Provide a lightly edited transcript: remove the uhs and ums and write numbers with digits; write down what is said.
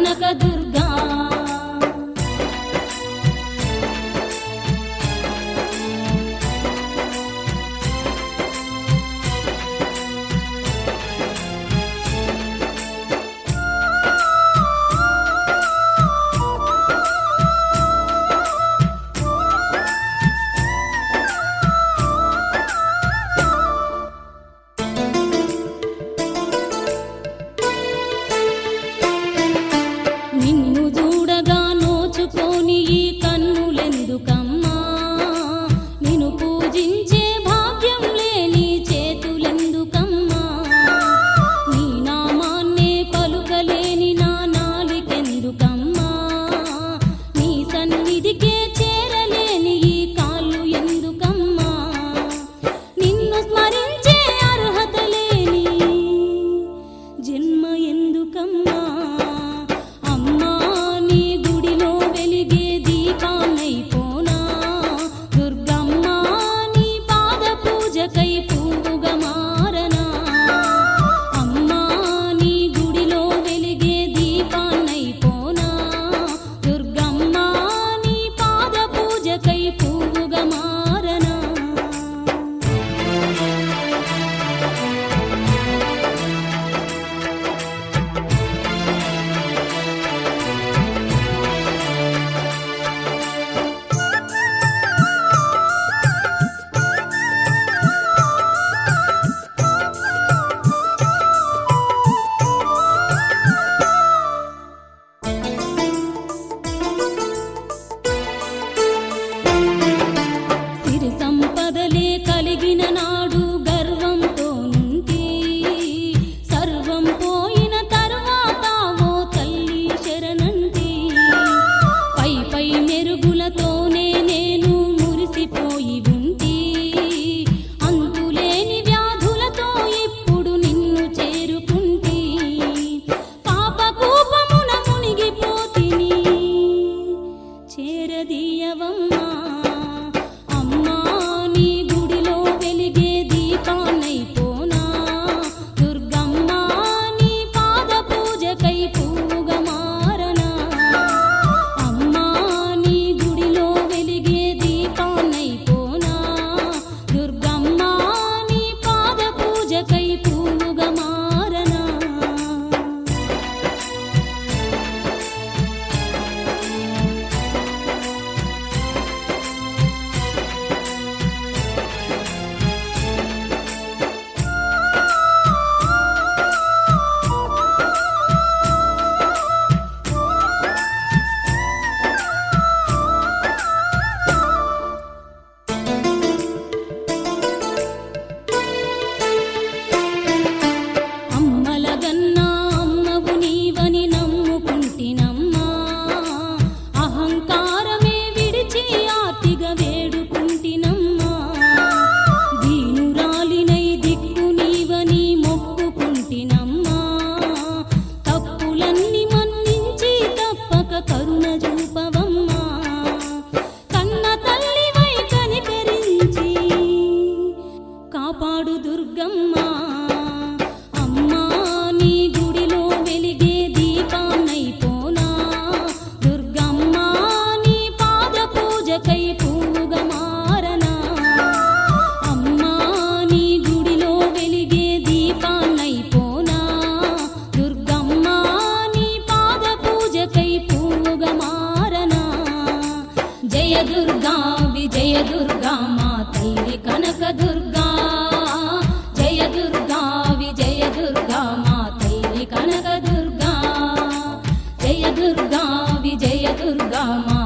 కనకదుర్గా నిన్ను చూడగా నోచుకోని ఈ కన్నులెందుకమ్మా నిన్ను పూజించే భాగ్యం లేని చేతులెందుకమ్మా నీ నామాన్నే పలుకలేని నా నాలికెందుకమ్మా నీ సన్నిధికే చేరలేని ఈ కాళ్ళు ఎందుకమ్మా నిన్ను స్మరించే అర్హత లేని జన్మ ఎందుకమ్మా అమ్మా నీ గుడిలో వెలిగే దీపాన్నైపోనా దుర్గమ్మ నీ పాద పూజకై పువ్వుగా మారనా అమ్మా నీ గుడిలో వెలిగే దీపాన్నైపోనా దుర్గమ్మ నీ పాద పూజకై పువ్వుగా మారనా సిరి సంపదలే కలిగిన నాడు గర్వంతో నుండి సర్వం పోయిన తరువాత ఓ తల్లి శరణంటి పై పై మెరుగులతోనే నేను మురిసిపోయి ఉంటి అంతులేని వ్యాధులతో ఇప్పుడు నిన్ను చేరుకుంటి పాపకూపమున మునిగిపోతిని చేరదీయవమ్మా అమ్మా నీ గుడిలో వెలిగే దీపాన్నైపోనా దుర్గమ్మ నీ పాద పూజకై పువ్వుగా మారనా అమ్మా నీ గుడిలో వెలిగే దీపాన్నైపోనా దుర్గమ్మ నీ పాద పూజకై పువ్వుగా మారనా అమ్మలగన్నా అమ్మవు నీవని నమ్ముకుంటినమ్మా అహంకారమే విడిచి ఆర్తిగా వేడుకుంటినమ్మా దీనురాలినై దిక్కు నీవని మొక్కుకుంటినమ్మా తప్పులన్నీ మన్నించి తప్పక కరుణ చూపవమ్మా కన్న తల్లివై కనికరించి కాపాడు దుర్గమ్మ అమ్మా నీ గుడిలో వెలిగే దీపాన్నైపోనా దుర్గమ్మ నీ పాద పూజకై పువ్వుగా మారనా అమ్మా నీ గుడిలో వెలిగే దీపాన్నైపోనా దుర్గమ్మ నీ పాద పూజకై పువ్వుగా మారనా జయ దుర్గా విజయ దుర్గా మా తల్లి కనకదుర్గా జయ దుర్గా విజయ దుర్గా మా తల్లి కనకదుర్గా జయ దుర్గా విజయ దుర్గా మా